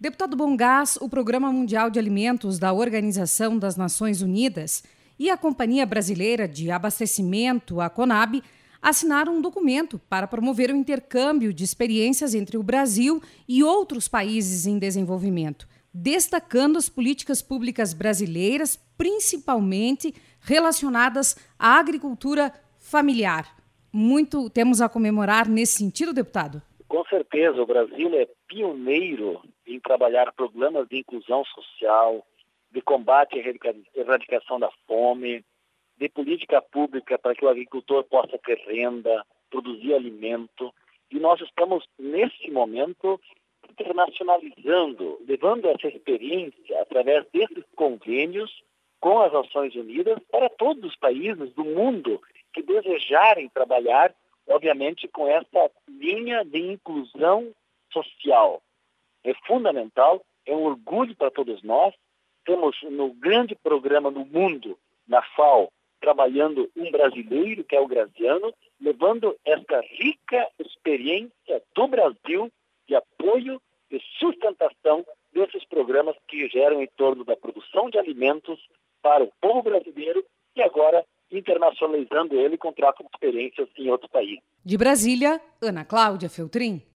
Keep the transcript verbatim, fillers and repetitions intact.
Deputado Bongás, o Programa Mundial de Alimentos da Organização das Nações Unidas e a Companhia Brasileira de Abastecimento, a CONAB, assinaram um documento para promover o intercâmbio de experiências entre o Brasil e outros países em desenvolvimento, destacando as políticas públicas brasileiras, principalmente relacionadas à agricultura familiar. Muito temos a comemorar nesse sentido, deputado? Com certeza, o Brasil é pioneiro em trabalhar programas de inclusão social, de combate à erradicação da fome, de política pública para que o agricultor possa ter renda, produzir alimento. E nós estamos, nesse momento, internacionalizando, levando essa experiência através desses convênios com as Nações Unidas para todos os países do mundo que desejarem trabalhar, obviamente, com essa linha de inclusão social. É fundamental, é um orgulho para todos nós. Temos no grande programa no mundo, na FAO, trabalhando um brasileiro, que é o Graziano, levando essa rica experiência do Brasil de apoio e sustentação desses programas que geram em torno da produção de alimentos para o povo brasileiro e agora internacionalizando ele com troca de experiências em outros países. De Brasília, Ana Cláudia Feltrin.